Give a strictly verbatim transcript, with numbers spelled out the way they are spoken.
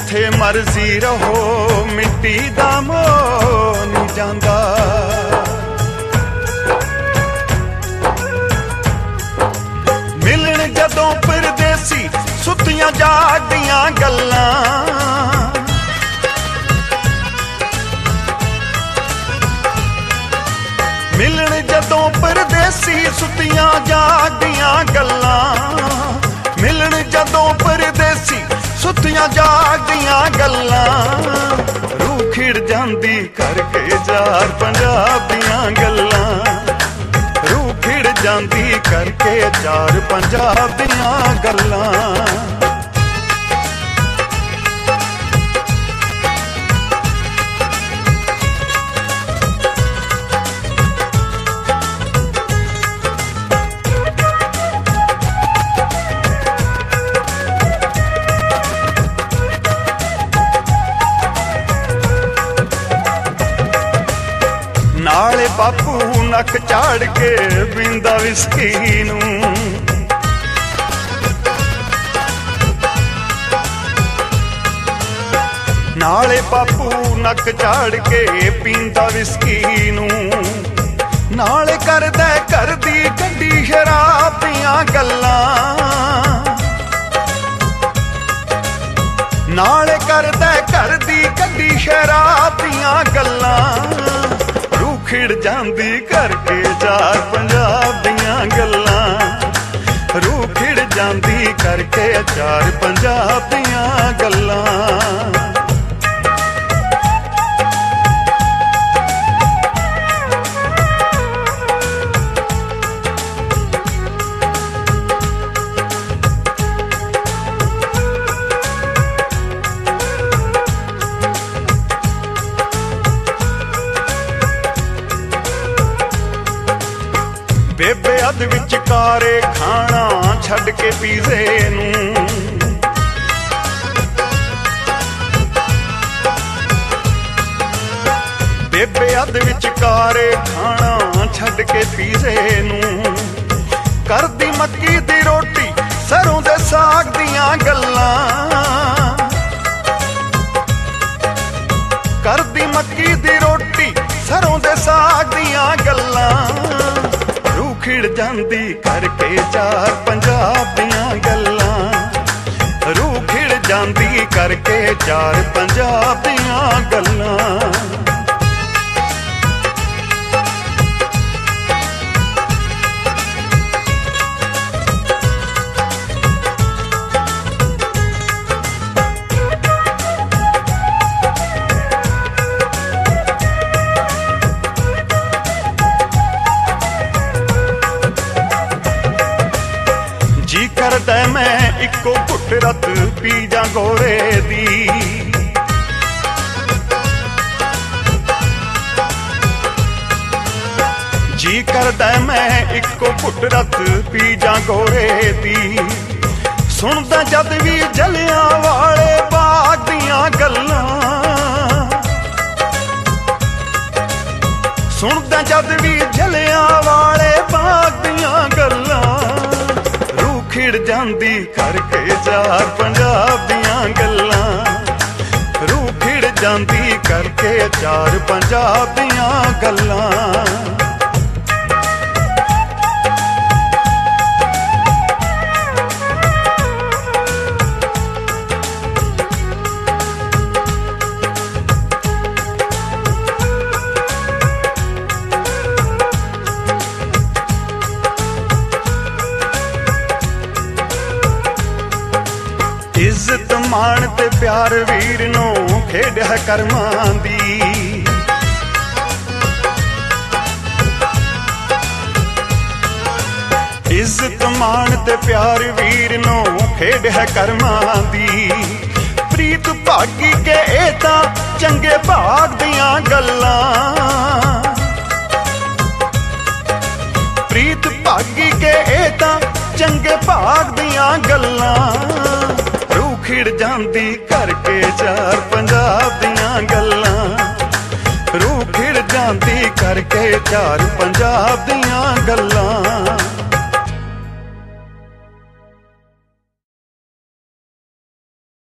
जिथे मर्जी रहो मिट्टी दा मोह नहीं जांदा। मिलन जदों परदेसी सुतियां जागदियां गल्लां, मिलन जदों परदेसी सुतियां जागदियां गल्लां, मिलन जदों परदेसी सुतियां जागदियां गल्लां, रूह खिड़ जांदी करके जार पंजाब दियां गल्लां, रूह खिड़ जांदी करके जार पंजाब दियां गल्लां। नाले बापू नक झाड़ के पींदा विस्की नूं, नाले बापू नक झाड़ के पींदा विस्की नूं, नाले करदा घर दी कड्डी शराब दियां गल्लां, नाले करदा घर दी कड्डी शराब दियां गल्लां, खिड़ जांदी करके चार पंजाब दियां गल्लां, रूह खिड़ जांदी करके चार पंजाब दियां गल्लां। बेबे अद विचकारे खाना छड़ के पीजे नूं, बेबे अद विचकारे खाना छड़ के पीजे नूं, करदी मक्की दी रोटी सरों दे साग दियां गल्लां, करदी मक्की दी रोटी सरों दे साग दियां गल्लां, खिड़ जांदी करके चार पंजाब दियां गल्लां, रूह खिड़ जांदी करके चार पंजाब दियां गल्लां। जी करदा मैं इको घुट रत पी जा गोरे दी, जी करदा मैं इको घुट रत पी जा गोरे दी, सुनदा जद भी जलियां वाले बाग दियां गल्लां, सुनदा जद भी जलियां वाले बाग दियां गल्लां, खिड़ जांदी करके चार पंजाब दियां गल्लां, रूह खिड़ जांदी करके चार पंजाब दियां गल्लां। इज्जत मान ते प्यार वीर नूं खेड़िया करमां दी, इज्जत मान ते प्यार वीर नूं खेड़िया करमां दी, प्रीत भागी के ए तां चंगे भाग दियां गल्लां, प्रीत भागी के ए तां चंगे भाग दियां गल्लां, खिड़ जांदी करके चार पंजाब दियां गल्लां, रूह खिड़ जांदी करके चार पंजाब दियां गल्लां।